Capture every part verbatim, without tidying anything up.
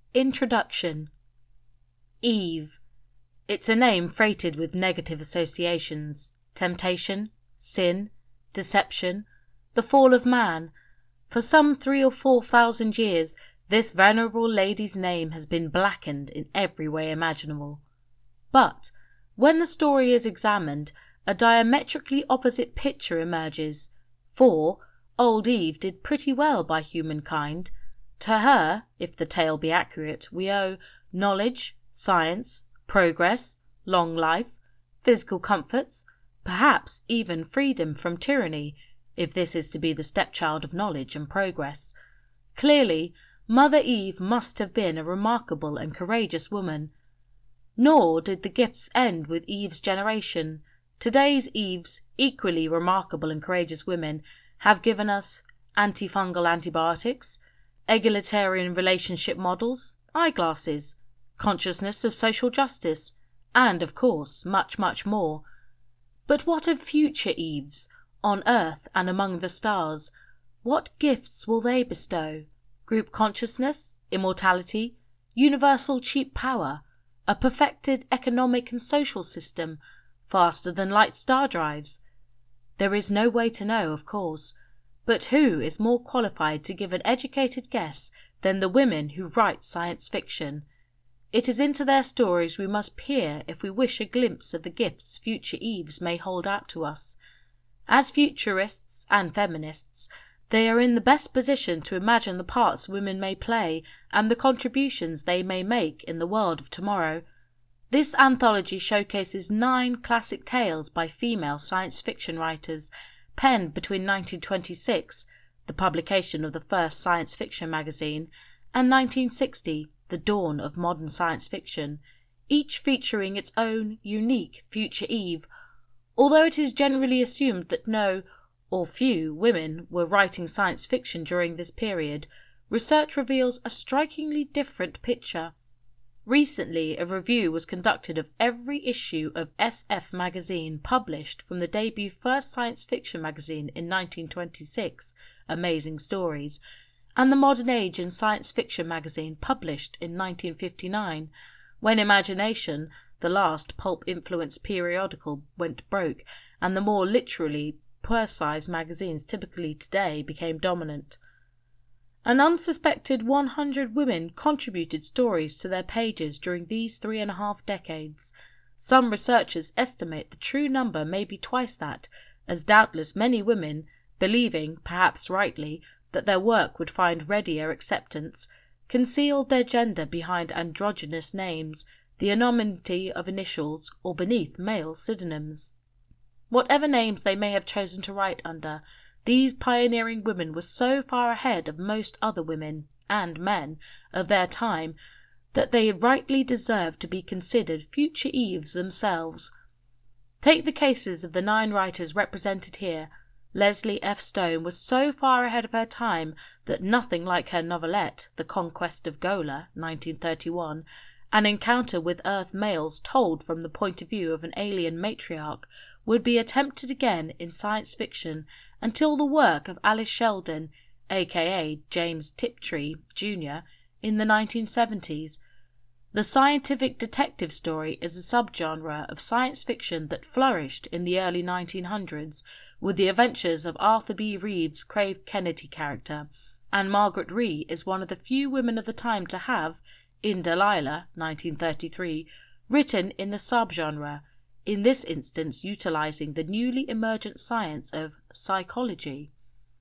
Introduction. Eve. It's a name freighted with negative associations. Temptation, sin, deception, the fall of man. For some three or four thousand years this venerable lady's name has been blackened in every way imaginable. But when the story is examined, a diametrically opposite picture emerges. For old Eve did pretty well by humankind. To her, if the tale be accurate, we owe knowledge, science, progress, long life, physical comforts, perhaps even freedom from tyranny, if this is to be the stepchild of knowledge and progress. Clearly, Mother Eve must have been a remarkable and courageous woman. Nor did the gifts end with Eve's generation. Today's Eves, equally remarkable and courageous women, have given us antifungal antibiotics, egalitarian relationship models, eyeglasses, consciousness of social justice, and, of course, much, much more. But what of future Eves, on Earth and among the stars? What gifts will they bestow? Group consciousness, immortality, universal cheap power, a perfected economic and social system, faster than light star drives? There is no way to know, of course. But who is more qualified to give an educated guess than the women who write science fiction? It is into their stories we must peer if we wish a glimpse of the gifts future Eves may hold out to us. As futurists and feminists, they are in the best position to imagine the parts women may play and the contributions they may make in the world of tomorrow. This anthology showcases nine classic tales by female science fiction writers, penned between nineteen twenty-six, the publication of the first science fiction magazine, and nineteen sixty, the dawn of modern science fiction, each featuring its own unique future Eve. Although it is generally assumed that no, or few, women were writing science fiction during this period, research reveals a strikingly different picture. Recently, a review was conducted of every issue of S F magazine published from the debut first science fiction magazine in nineteen twenty-six, Amazing Stories, and the Modern Age and Science Fiction magazine published in nineteen fifty-nine, when Imagination, the last pulp-influenced periodical, went broke, and the more literally purse-sized magazines typically today became dominant. An unsuspected one hundred women contributed stories to their pages during these three and a half decades. Some researchers estimate the true number may be twice that, as doubtless many women, believing, perhaps rightly, that their work would find readier acceptance, concealed their gender behind androgynous names, the anonymity of initials, or beneath male pseudonyms. Whatever names they may have chosen to write under, these pioneering women were so far ahead of most other women, and men, of their time, that they rightly deserve to be considered future Eves themselves. Take the cases of the nine writers represented here. Leslie F. Stone was so far ahead of her time that nothing like her novelette, The Conquest of Gola, nineteen thirty-one, an encounter with Earth males told from the point of view of an alien matriarch, would be attempted again in science fiction until the work of Alice Sheldon, aka James Tiptree, Junior, in the nineteen seventies. The scientific detective story is a subgenre of science fiction that flourished in the early nineteen hundreds with the adventures of Arthur B. Reeves' Craig Kennedy character, and Margaret Ree is one of the few women of the time to have, in Delilah, nineteen thirty-three, written in the subgenre, in this instance utilizing the newly emergent science of psychology.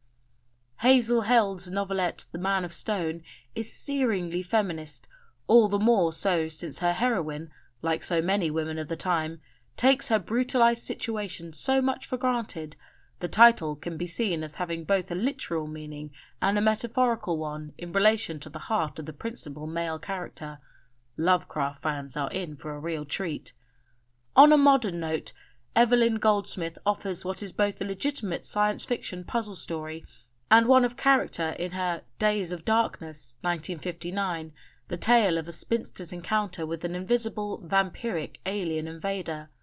Hazel Held's novelette The Man of Stone is searingly feminist, all the more so since her heroine, like so many women of the time, takes her brutalized situation so much for granted. The title can be seen as having both a literal meaning and a metaphorical one in relation to the heart of the principal male character. Lovecraft fans are in for a real treat. On a modern note, Evelyn Goldsmith offers what is both a legitimate science fiction puzzle story and one of character in her Days of Darkness, nineteen fifty-nine, the tale of a spinster's encounter with an invisible, vampiric alien invader.